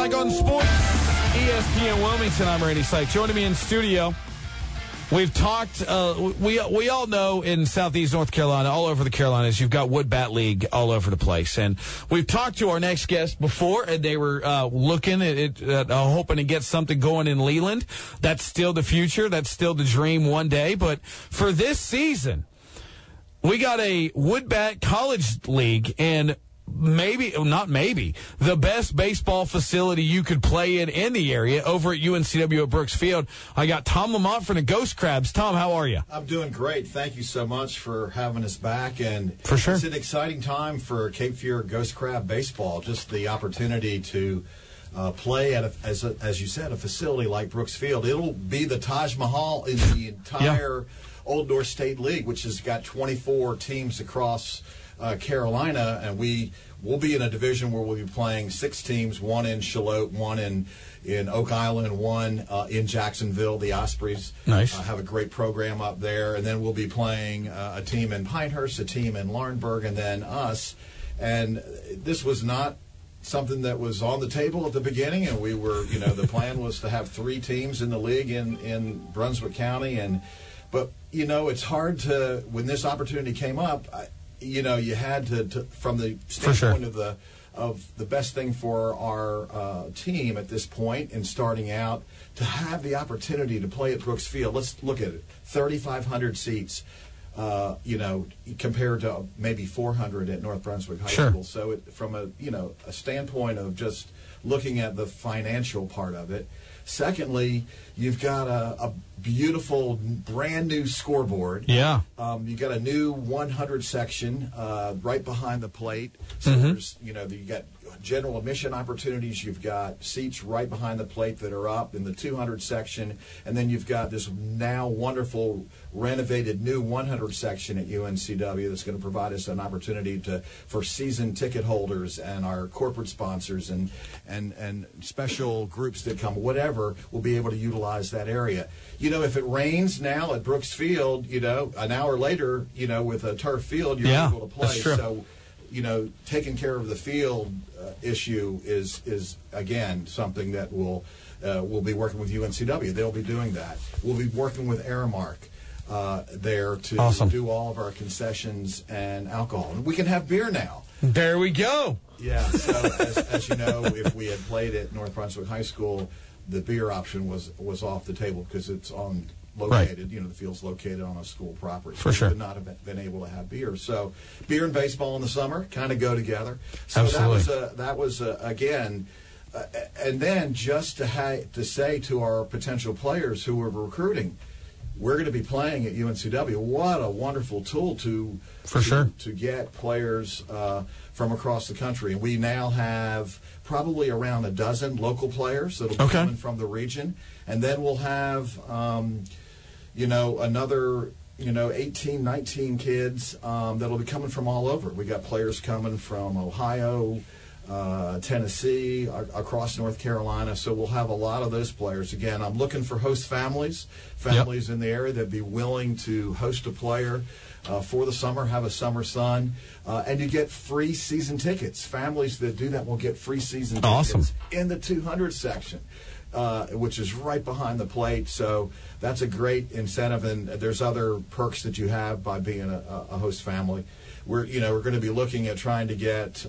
Mike on Sports, ESPN Wilmington. I'm Randy Syke. Joining me in studio, we've talked, we all know in Southeast North Carolina, all over the Carolinas, you've got Wood Bat League all over the place. And we've talked to our next guest before, and they were looking at hoping to get something going in Leland. That's still the future. That's still the dream one day. But for this season, we got a Wood Bat College League, and the best baseball facility you could play in the area over at UNCW at Brooks Field. I got Tom Lamont from the Ghost Crabs. Tom, how are you? I'm doing great. Thank you so much for having us back. And for sure, it's an exciting time for Cape Fear Ghost Crab baseball. Just the opportunity to play at, as you said, a facility like Brooks Field. It'll be the Taj Mahal in the entire Old North State League, which has got 24 teams across Carolina, and we'll be in a division where we'll be playing 6 teams, one in Charlotte, one in Oak Island, one in Jacksonville. The Ospreys have a great program up there, and then we'll be playing a team in Pinehurst, a team in Laurinburg, and then us. And this was not something that was on the table at the beginning, and we were, the plan was to have 3 teams in the league in Brunswick County, but it's hard to, when this opportunity came up, you had to from the standpoint of the best thing for our team at this point in starting out, to have the opportunity to play at Brooks Field. Let's look at it, 3,500 seats, compared to maybe 400 at North Brunswick High School. So from a standpoint of just looking at the financial part of it. Secondly, you've got a beautiful, brand-new scoreboard. Yeah. You've got a new 100 section right behind the plate. So there's, you got general admission opportunities. You've got seats right behind the plate that are up in the 200 section. And then you've got this now wonderful, renovated new 100 section at UNCW that's going to provide us an opportunity for season ticket holders and our corporate sponsors and special groups that come, whatever, will be able to utilize that area. If it rains now at Brooks Field, an hour later, with a turf field, you're able to play. That's true. So, taking care of the field issue is again something that we'll be working with UNCW. They'll be doing that. We'll be working with Aramark there to do all of our concessions and alcohol. And we can have beer now. There we go. Yeah. So as you know, if we had played at North Brunswick High School, the beer option was off the table because it's located. The field's located on a school property. For sure. We would not have been able to have beer. So beer and baseball in the summer kind of go together. So Absolutely. that was again, and then just to say to our potential players who we're recruiting, we're going to be playing at UNCW. What a wonderful tool to get players from across the country. And we now have probably around a dozen local players that will be coming from the region. And then we'll have, another, 18, 19 kids that'll be coming from all over. We got players coming from Ohio, Tennessee, across North Carolina. So we'll have a lot of those players. Again, I'm looking for host families in the area that'd be willing to host a player for the summer, have a summer sun, and you get free season tickets. Families that do that will get free season tickets in the 200 section, which is right behind the plate. So that's a great incentive, and there's other perks that you have by being a host family. We're going to be looking at trying to get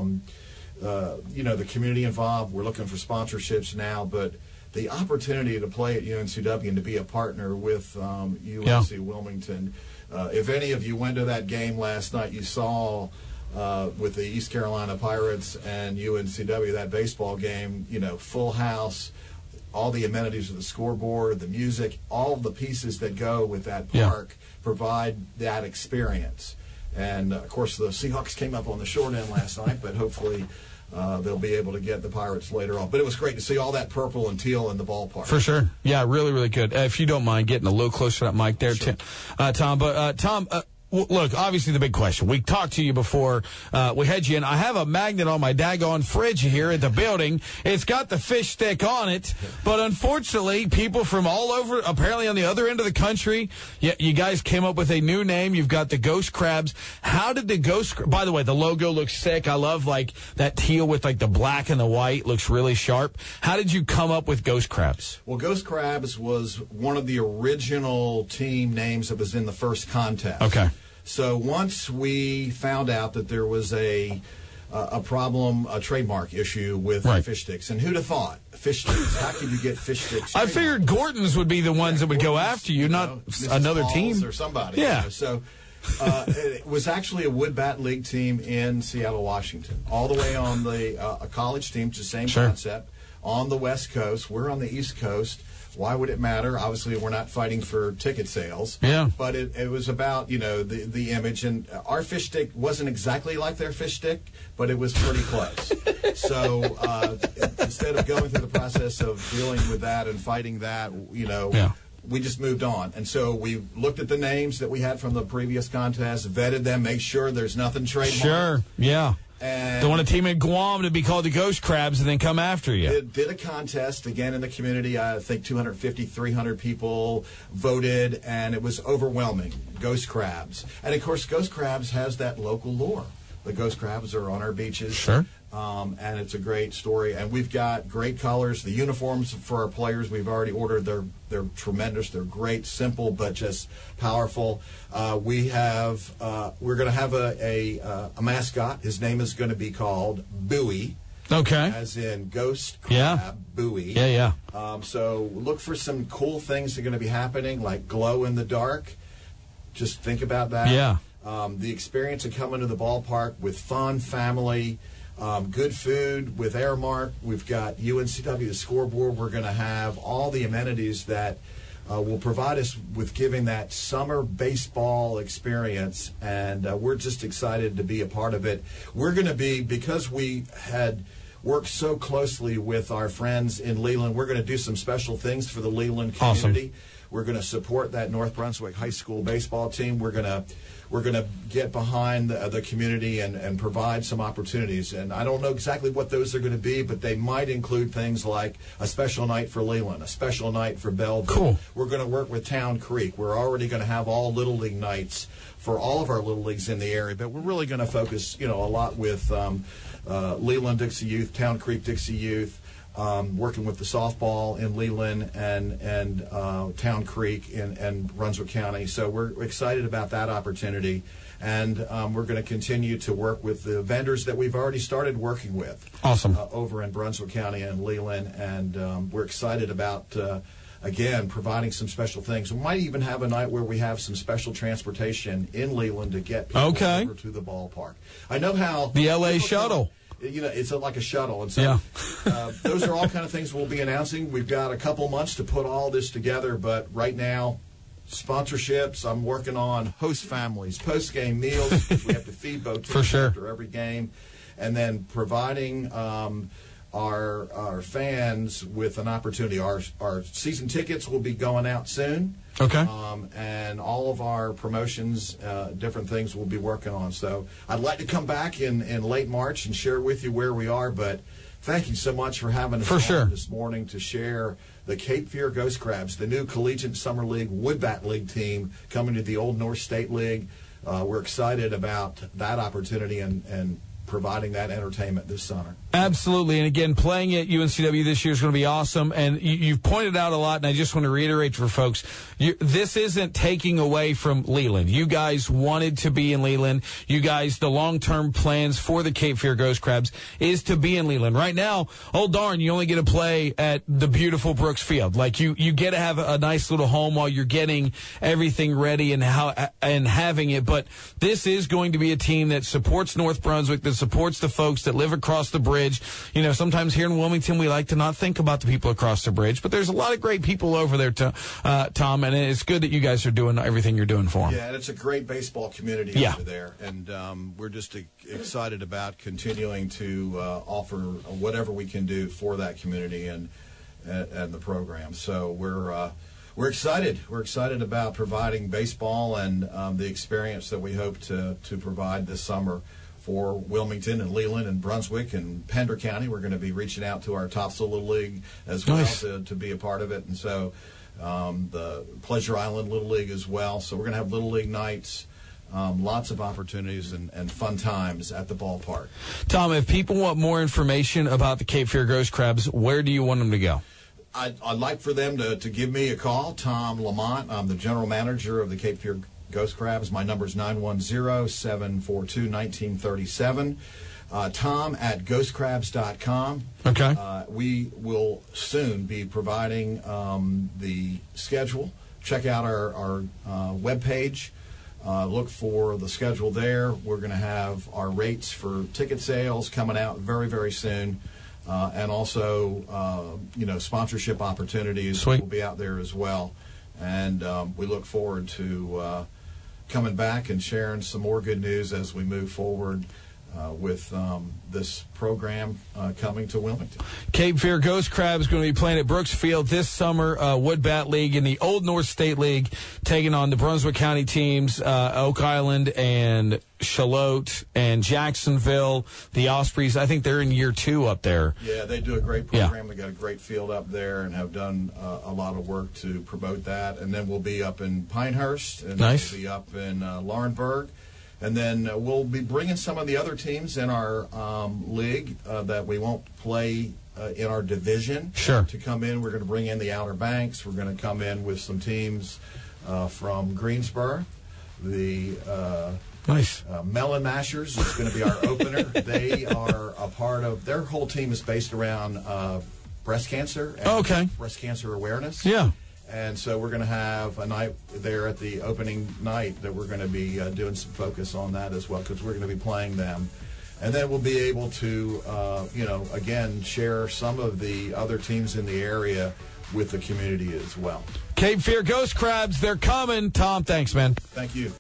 the community involved. We're looking for sponsorships now, but the opportunity to play at UNCW and to be a partner with UNC Wilmington. If any of you went to that game last night, you saw with the East Carolina Pirates and UNCW, that baseball game, full house, all the amenities of the scoreboard, the music, all the pieces that go with that park provide that experience. And, of course, the Seahawks came up on the short end last night, but hopefully they'll be able to get the Pirates later on. But it was great to see all that purple and teal in the ballpark. For sure. Yeah, really, really good. If you don't mind getting a little closer to that mic there, sure. Tom. But, Tom, look, obviously the big question. We talked to you before we had you in. I have a magnet on my daggone fridge here at the building. It's got the fish stick on it, but unfortunately, people from all over, apparently on the other end of the country, you guys came up with a new name. You've got the Ghost Crabs. How did the by the way, the logo looks sick. I love, like, that teal with, like, the black and the white. Looks really sharp. How did you come up with Ghost Crabs? Well, Ghost Crabs was one of the original team names that was in the first contest. Okay. So once we found out that there was a problem, a trademark issue with fish sticks, and who'd have thought? Fish sticks. How could you get fish sticks? I figured Gordon's would be the ones that would go after you, not another Paul's team or somebody. Yeah. So it was actually a Wood Bat League team in Seattle, Washington, all the way on a college team. It's the same concept on the West Coast. We're on the East Coast. Why would it matter? Obviously, we're not fighting for ticket sales. Yeah. But it was about, the image. And our fish stick wasn't exactly like their fish stick, but it was pretty close. So instead of going through the process of dealing with that and fighting that, we just moved on. And so we looked at the names that we had from the previous contest, vetted them, make sure there's nothing trademarked. Sure, yeah. And don't want a team in Guam to be called the Ghost Crabs and then come after you. Did a contest, again, in the community. I think 250, 300 people voted, and it was overwhelming. Ghost Crabs. And, of course, Ghost Crabs has that local lore. The Ghost Crabs are on our beaches. Sure. And it's a great story. And we've got great colors. The uniforms for our players, we've already ordered. They're tremendous. They're great, simple, but just powerful. We're going to have a mascot. His name is going to be called Bowie. Okay. As in Ghost Crab, Bowie. Yeah. So look for some cool things that are going to be happening, like glow in the dark. Just think about that. Yeah. The experience of coming to the ballpark with fun, family, good food with Airmark. We've got UNCW, the scoreboard. We're going to have all the amenities that will provide us with giving that summer baseball experience, and we're just excited to be a part of it. We're going to be, because we had worked so closely with our friends in Leland, we're going to do some special things for the Leland community. Awesome. We're going to support that North Brunswick High School baseball team. We're going to get behind the community and provide some opportunities. And I don't know exactly what those are going to be, but they might include things like a special night for Leland, a special night for Belleville. Cool. We're going to work with Town Creek. We're already going to have all Little League nights for all of our Little Leagues in the area, but we're really going to focus, a lot with Leland Dixie Youth, Town Creek Dixie Youth, working with the softball in Leland and Town Creek and Brunswick County. So we're excited about that opportunity. And we're going to continue to work with the vendors that we've already started working with. Awesome. Over in Brunswick County and Leland. And we're excited about, again, providing some special things. We might even have a night where we have some special transportation in Leland to get people over to the ballpark. I know how... The L.A. shuttle. It's like a shuttle. And so those are all kind of things we'll be announcing. We've got a couple months to put all this together, but right now, sponsorships, I'm working on host families, post-game meals. We have to feed both teams after every game. And then providing our fans with an opportunity. Our season tickets will be going out soon. Okay. And all of our promotions, different things we'll be working on. So I'd like to come back in late March and share with you where we are, but thank you so much for having us on this morning to share the Cape Fear Ghost Crabs, the new Collegiate Summer League Wood Bat League team coming to the Old North State League. We're excited about that opportunity and providing that entertainment this summer. Absolutely. And again, playing at UNCW this year is going to be awesome. And you've pointed out a lot, and I just want to reiterate for folks, this isn't taking away from Leland. You guys wanted to be in Leland. You guys, the long-term plans for the Cape Fear Ghost Crabs is to be in Leland. Right now, oh darn, you only get to play at the beautiful Brooks Field. Like you get to have a nice little home while you're getting everything ready and having it. But this is going to be a team that supports North Brunswick, that supports the folks that live across the bridge. Sometimes here in Wilmington, we like to not think about the people across the bridge, but there's a lot of great people over there, Tom, and it's good that you guys are doing everything you're doing for them. Yeah, and it's a great baseball community over there, and we're just excited about continuing to offer whatever we can do for that community and the program. So We're excited. We're excited about providing baseball and the experience that we hope to provide this summer for Wilmington and Leland and Brunswick and Pender County. We're going to be reaching out to our Topsail Little League as well to be a part of it. And so the Pleasure Island Little League as well. So we're going to have Little League nights. Lots of opportunities and fun times at the ballpark. Tom, if people want more information about the Cape Fear Ghost Crabs, where do you want them to go? I'd like for them to give me a call. Tom Lamont, I'm the general manager of the Cape Fear Ghost Crabs. My number is 910-742-1937. Tom at ghostcrabs.com. Okay. We will soon be providing the schedule. Check out our webpage. Look for the schedule there. We're going to have our rates for ticket sales coming out very, very soon. And also, sponsorship opportunities will be out there as well. And we look forward to coming back and sharing some more good news as we move forward with this program coming to Wilmington. Cape Fear Ghost Crabs going to be playing at Brooks Field this summer. Wood Bat League in the Old North State League, taking on the Brunswick County teams, Oak Island and Shallotte and Jacksonville, the Ospreys. I think they're in year 2 up there. Yeah, they do a great program. They got a great field up there and have done a lot of work to promote that. And then we'll be up in Pinehurst, and we'll be up in Laurinburg. And then we'll be bringing some of the other teams in our league that we won't play in our division to come in. We're going to bring in the Outer Banks. We're going to come in with some teams from Greensboro. The Melon Mashers is going to be our opener. They are a part of, their whole team is based around breast cancer and breast cancer awareness. Yeah. And so we're going to have a night there at the opening night that we're going to be doing some focus on that as well, because we're going to be playing them. And then we'll be able to, again, share some of the other teams in the area with the community as well. Cape Fear Ghost Crabs, they're coming. Tom, thanks, man. Thank you.